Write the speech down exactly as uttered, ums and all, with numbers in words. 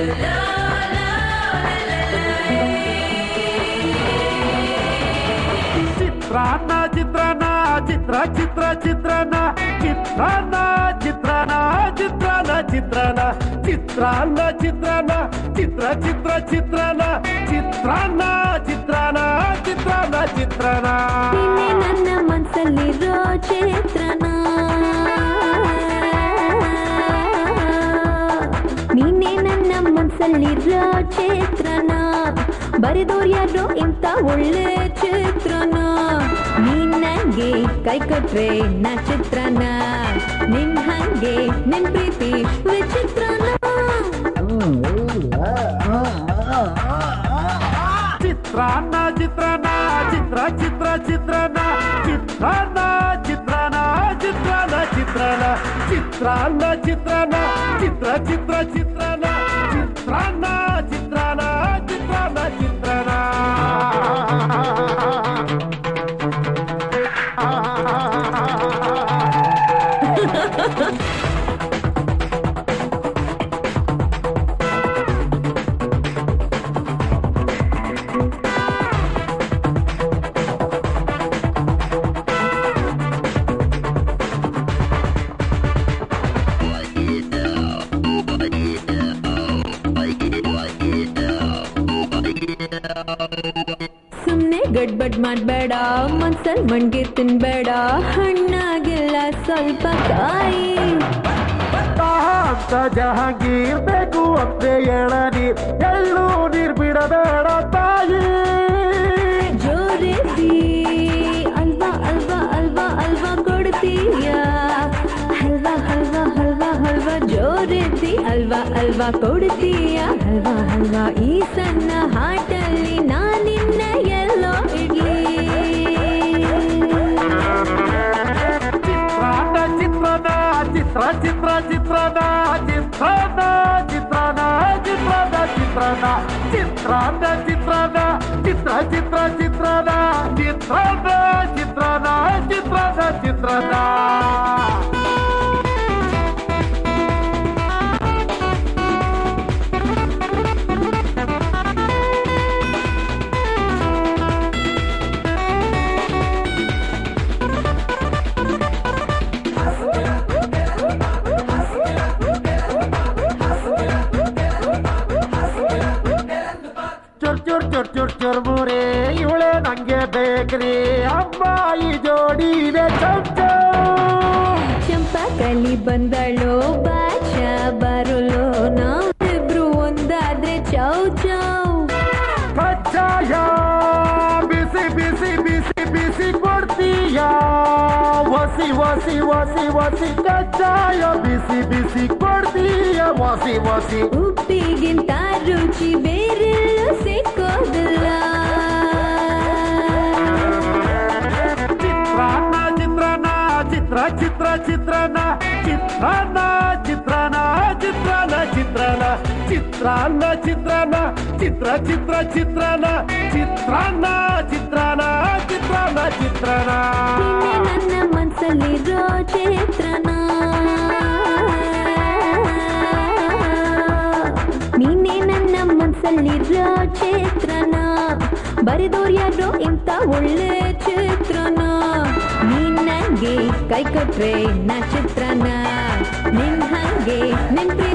ಚಿತ್ರಾನ್ನ ಚಿತ್ರಾನ್ನ ಚಿತ್ರ ಚಿತ್ರ ಚಿತ್ರಾನ್ನ ಚಿತ್ರಾನ್ನ ಚಿತ್ರಾನ್ನ ಚಿತ್ರಾನ್ನ ಚಿತ್ರಾನ್ನ ಚಿತ್ರಾನ್ನ ಚಿತ್ರಾನ್ನ ಚಿತ್ರ ಚಿತ್ರ ಚಿತ್ರಾನ್ನ ಚಿತ್ರಾನ್ನ ಚಿತ್ರಾನ್ನ ಚಿತ್ರಾನ್ನ ಚಿತ್ರಾನ್ನ ನನ್ನ ಮನಸ್ಸಲ್ಲಿರೋ ಚಿತ್ರನ ನೀನೇ ನನ್ನ ಮನಸ್ಸಲ್ಲಿರೋ ಚಿತ್ರನ ಬರೆದೋರ್ ಯಾರೋ ಇಂಥ ಒಳ್ಳೆ ಚಿತ್ರನ ನೀನ್ ನಂಗೆ ಕೈ ಕೊಟ್ರೆ ನಾ ಚಿತ್ರನ ನಿನ್ ಹಂಗೆ ನಿನ್ ಪ್ರೀತಿ ವಿಚಿತ್ರನ ಚಿತ್ರಾನ್ನ ಚಿತ್ರಾನ್ನ ಚಿತ್ರ ಚಿತ್ರ ಚಿತ್ರಾನ್ನ ಚಿತ್ರಾನ್ನ ಚಿತ್ರಾನ್ನ ಚಿತ್ರಾನ್ನ ಚಿತ್ರಾನ್ನ ಚಿತ್ರಾನ್ನ ಚಿತ್ರಾನ್ನ ಚಿತ್ರ ಚಿತ್ರ ಚಿತ್ರಾನ್ನ ಚಿತ್ರಾನ್ನ ಚಿತ್ರಾನ್ನ ಚಿತ್ರಾನ್ನ ಚಿತ್ರಾನ್ನ ಸುಮ್ನೆ ಗಡ್ಬಡ್ ಮಾಡ್ಬೇಡ ಮನ್ಸಲ್ ಮಣ್ಗೆ ತಿನ್ಬೇಡ ಹಣ್ಣಾಗಿಲ್ಲ ಸ್ವಲ್ಪ ಕಾಯಿ ಅಂತ ಜಹಾಂಗೀರ್ ಬೇಕು ಅಂತೆ ಎಳನೀರ್ ಎಳ್ಳು ನೀರ್ ಬಿಡಬೇಡ ತಾಯಿ ಜೋರಿಸಿ ಅಲ್ವಾ ಅಲ್ವಾ ಅಲ್ವಾ ಅಲ್ವಾ ಕೊಡ್ತೀಯ ಹಲ್ವಾ ಹಲ್ವಾ ಹಲ್ವಾ ಹಲ್ವಾ ಜೋರಿಸಿ ಅಲ್ವಾ ಅಲ್ವಾ ಕೊಡ್ತೀಯ ಹಲ್ವಾ ಹಲ್ವಾ ಈ ಸಣ್ಣ ಹಾಟಲ್ಲಿ ನಾನಿನ್ನ ಎಲ್ಲೋ ಇಡ್ಲಿ ಚಿತ್ರ ಚಿತ್ರ ಚಿತ್ರಾನ್ನ ಚಿತ್ರಾನ್ನ ಚಿತ್ರಾನ್ನ ಚಿತ್ರಾನ್ನ ಚಿತ್ರಾನ್ನ ಚಿತ್ರಾನ್ನ ಚಿತ್ರಾನ್ನ ಚಿತ್ರ ಚಿತ್ರ ಚಿತ್ರಾನ್ನ ಚಿತ್ರಾನ್ನ ಚಿತ್ರಾನ್ನ ಚಿತ್ರಾನ್ನ ಚಿತ್ರಾನ್ನ ಚುರ್ ಚುರ್ ಚುರ್ ಚುರ್ ಮುರೆ ಇವಳೆ ನಂಗೆ ಬೇಕ್ರಿ ಅಮ್ಮ ಈ ಜೋಡಿದೆ ಚಂಚ ಚಂಪಕಲಿ ಬಂದಳೋ ಬಾಚ ಬರಲೋ ನಾವಿಬ್ರು ಒಂದಾದ್ರೆ ಚೌ ಚೌ ಕಚ್ಚಾಯ ಬಿಸಿ ಬಿಸಿ ಬಿಸಿ ಬಿಸಿ ಕೊಡ್ತೀಯ ವಸಿ ವಸಿ ವಸಿ ವಸಿ ಕಚ್ಚಾಯ ಬಿಸಿ ಬಿಸಿ ಕೊಡ್ತೀಯ ವಸಿ ವಸಿ ಉಪ್ಪಿಗಿಂತ ರುಚಿ ಬೇರೆಲ್ಲೂ ಸಿಕ್ಕೋದಿಲ್ಲ ಚಿತ್ರಾನ್ನ ಚಿತ್ರಾನ್ನ ಚಿತ್ರ ಚಿತ್ರ ಚಿತ್ರಾನ್ನ ಚಿತ್ರಾನ್ನ ಚಿತ್ರಾನ್ನ ಚಿತ್ರಾನ್ನ ಚಿತ್ರಾನ್ನ ಚಿತ್ರಾನ್ನ ಚಿತ್ರಾನ್ನ ಚಿತ್ರ ಚಿತ್ರ ಚಿತ್ರಾನ್ನ ಚಿತ್ರಾನ್ನ ಚಿತ್ರಾನ್ನ ಚಿತ್ರಾನ್ನ ಚಿತ್ರಾನ್ನ ನನ್ನ ಮನಸ್ಸಲ್ಲಿರೋ ಚಿತ್ರನ ನೀನೇ ನನ್ನ ಮನಸ್ಸಲ್ಲಿರೋ ಚಿತ್ರನ ಬರೆದೋರ್ ಯಾರೋ ಇಂಥ ಒಳ್ಳೆ ಚಿತ್ರನ ನೀನ್ ನಂಗೆ ಕೈ ಕೊಟ್ರೆ ನಾ ಚಿತ್ರನ ನಿನ್ ಹಂಗೆ ನಿನ್